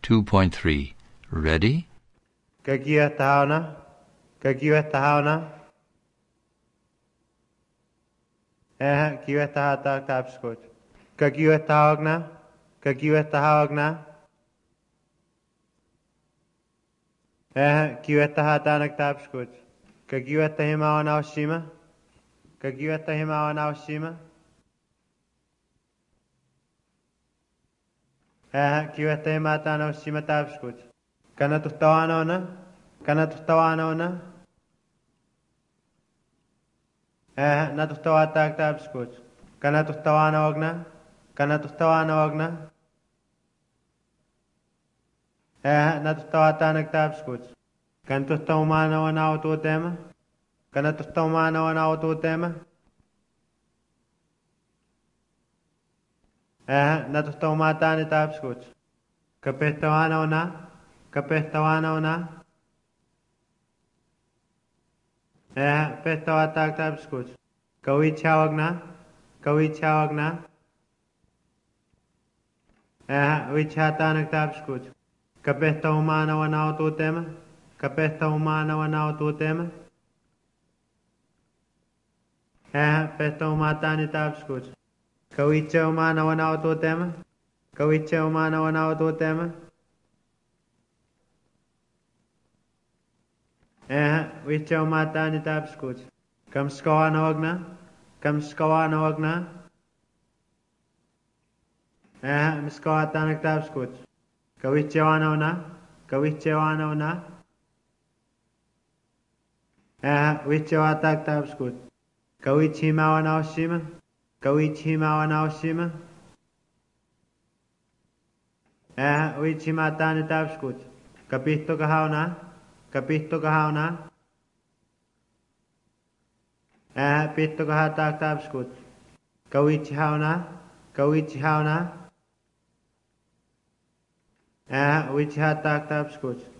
2.3. Ready? Kakiwatahauna, kakiwatahauna. Kiwatahatak tapskot. Kakiwatahagna, kakiwatahagna. Kiwatahatanak tapskot. Kakiwatahimawana oshima, kakiwatahimawana oshima. Kiwatahimatana oshima tapskot. Kanatuhtawana, kanatuhtawana. Natuhtawatak tapskot. Kanatuhtawana ogna, kanatuhtawana ogna. Natuhtawatanak tapskot. Kanatuhtaumana wana otutema, kanatuhtaumana wana otutema. Natuhtaumatani tapskot. Kapehtawana ona, kapehtawana ona. Pehtawatak tapskot. Kawichawagna, kawichawagna. Wichatanak tapskot. Kapehtaumana wana otutema, kapehtaumana wana otutema. Pehtaumatani tapskot. Kawichaumana wana otutema, kawichaumana wana otutema. Wichaumatani tapskot. Kamskawana wagna, kamskawana wagna. Miskawatanak tapskot. Kawichawana ona, kawichawana ona. Wichawatak tapskot. Kawichimawana oshima, kawichimawana oshima. Wichimatani tapskot. Kapihto kahauna, kapihto kahauna. Pihto kahatak tapskot. Kawichihauna, kawichihauna. Wichihatak tapskot.